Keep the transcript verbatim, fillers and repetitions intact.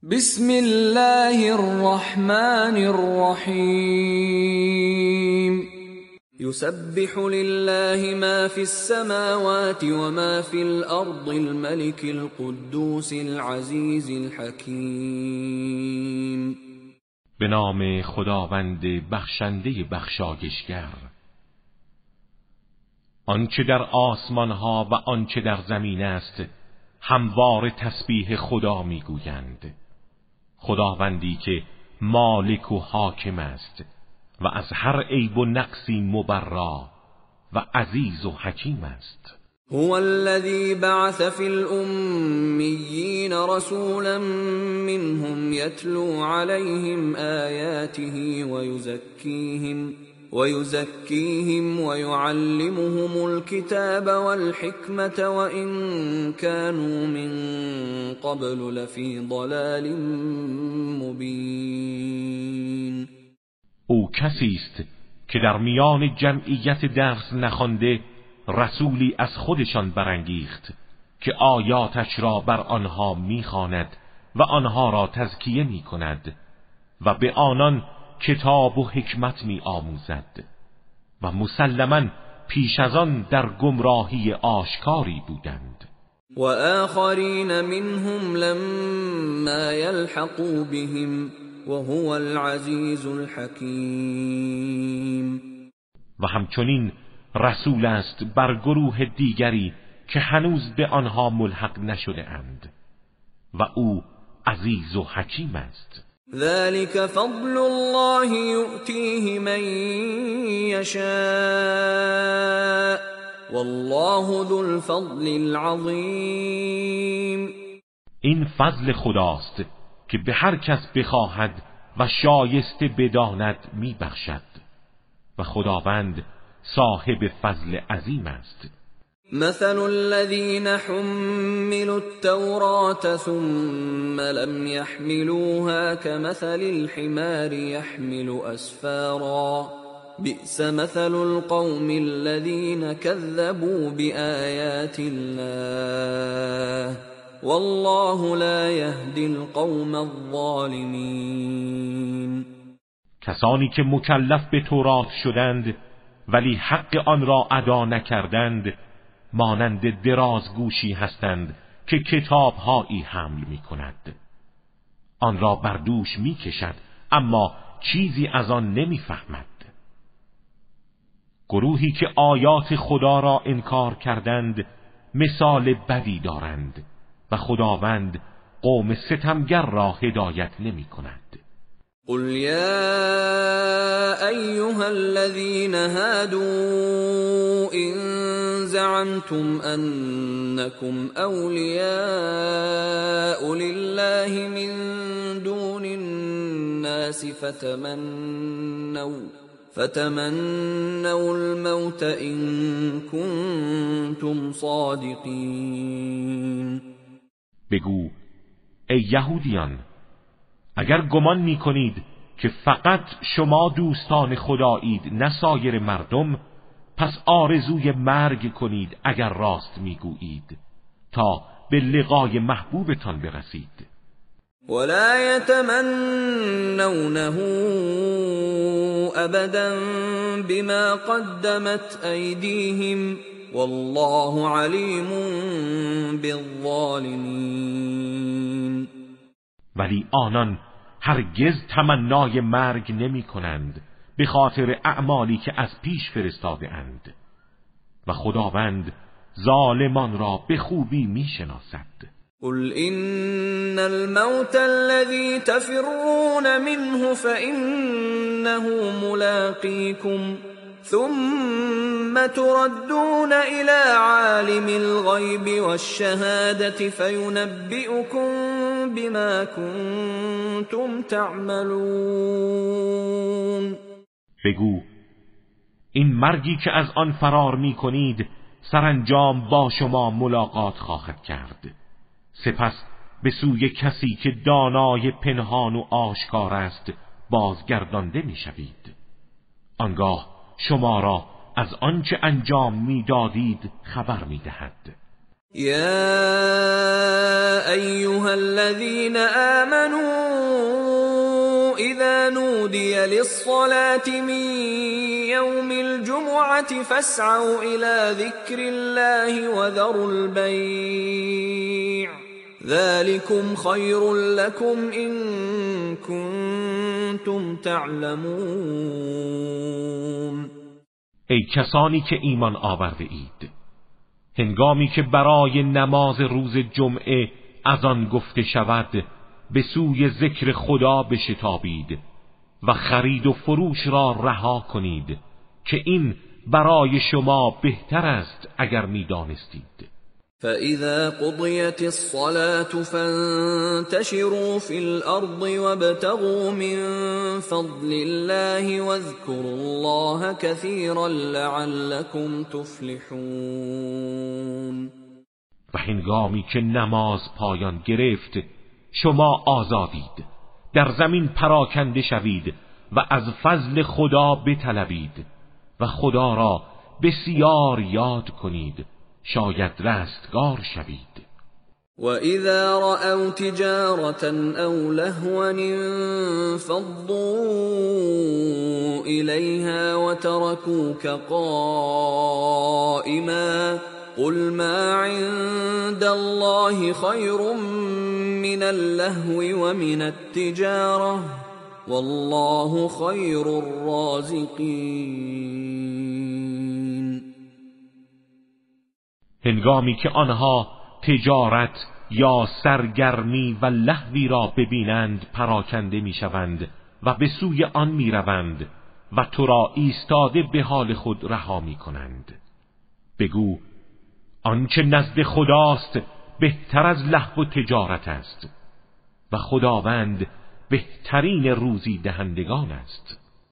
بسم الله الرحمن الرحیم يسبح لله ما في السماوات وما في الأرض الملك القدوس العزيز الحكيم. به نام خداوند بخشنده بخشایشگر. آنچه در آسمان ها و آنچه در زمین است همواره تسبیح خدا میگویند. خداوندی که مالک و حاکم است و از هر عیب و نقصی مبرا و عزیز و حکیم است. هو الذي بعث في الأميين رسولا منهم يتلو عليهم آياته ويزكيهم ويزكيهم ويعلمهم الكتاب والحكمة وإن كانوا من قبل لفي ضلال مبين. او کسی است که در میان جمعیت درس نخوانده رسولی از خودشان برانگیخت که آیاتش را بر آنها میخواند و آنها را تزکیه میکند و به آنان کتاب و حکمت می آموزد و مسلماً پیش از آن در گمراهی آشکاری بودند. و آخرین منهم لما يلحقوا بهم وهو العزیز الحکیم. و همچنین رسول است بر گروه دیگری که هنوز به آنها ملحق نشده اند و او عزیز و حکیم است. ذلك فضل الله يؤتيه من يشاء والله ذو الفضل العظیم. این فضل خداست که به هر کس بخواهد و شایسته بداند میبخشد و خداوند صاحب فضل عظیم است. مثل الذين حملوا التوراة ثم لم يحملوها كمثل الحمار يحمل أسفارا بئس مثل القوم الذين كذبوا بآيات الله والله لا يهدي القوم الظالمين. کسانی که مکلف به تورات شدند ولی حق آن را ادا نکردند مانند درازگوشی هستند که کتابهایی حمل می کند. آن را بر دوش می کشد اما چیزی از آن نمی فهمد. گروهی که آیات خدا را انکار کردند مثال بدی دارند و خداوند قوم ستمگر را هدایت نمی کند. قل يا أيها الذين هادوا إن زعمتم أنكم أولياء لله من دون الناس فتمنوا فتمنوا الموت إن كنتم صادقين. بگو ای یهودیان، اگر گمان می کنید که فقط شما دوستان خدایید نه سایر مردم، پس آرزوی مرگ کنید اگر راست می گویید تا به لقای محبوبتان برسید. ولا يتمنونه ابدا بما قدمت ایدیهم والله علیم بالظالمین. ولی آنان هرگز تمنای مرگ نمی کنند به خاطر اعمالی که از پیش فرستاده اند و خداوند ظالمان را به خوبی می شناسد. قل إن الموت الذي تفرون منه فإنه ملاقيكم ثم تردون إلى عالم الغيب والشهادة فينبئكم بما كنتم تعملون. بگو این مرگی که از آن فرار می کنید سرانجام با شما ملاقات خواهد کرد، سپس به سوی کسی که دانای پنهان و آشکار است بازگردانده می شوید. آنگاه شما را از آنچه انجام می دادید خبر می دهد. يا أيها الذين آمنوا إذا نودي للصلاة من يوم الجمعة فاسعوا إلى ذكر الله وذروا البيع ذلكم خير لكم إن كنتم تعلمون. ای کسانی که ایمان آورده اید، هنگامی که برای نماز روز جمعه از آن گفته شود به سوی ذکر خدا بشتابید و خرید و فروش را رها کنید که این برای شما بهتر است اگر می‌دانستید. فَإِذَا قُضِيَتِ الصَّلَاةُ فَانتَشِرُوا فِي الْأَرْضِ وَابْتَغُوا مِن فَضْلِ اللَّهِ وَاذْكُرُوا اللَّهَ كَثِيرًا لَّعَلَّكُمْ تُفْلِحُونَ. و هنگامی که نماز پایان گرفت شما آزادید، در زمین پراکنده شوید و از فضل خدا بطلبید و خدا را بسیار یاد کنید، شاید رستگار شوید. وَإِذَا رَأَوْا تِجَارَةً أَوْ لَهْوًا انفَضُّوا إِلَيْهَا وَتَرَكُوكَ قَائِمًا قُلْ مَا عِندَ اللَّهِ خَيْرٌ مِّنَ اللَّهْوِ وَمِنَ التِّجَارَةِ وَاللَّهُ خَيْرُ الرَّازِقِينَ. هنگامی که آنها تجارت یا سرگرمی و لهوی را ببینند پراکنده میشوند و به سوی آن میروند و تو را ایستاده به حال خود رها میکنند. بگو آنچه نزد خداست بهتر از لهو و تجارت است و خداوند بهترین روزی دهندگان است.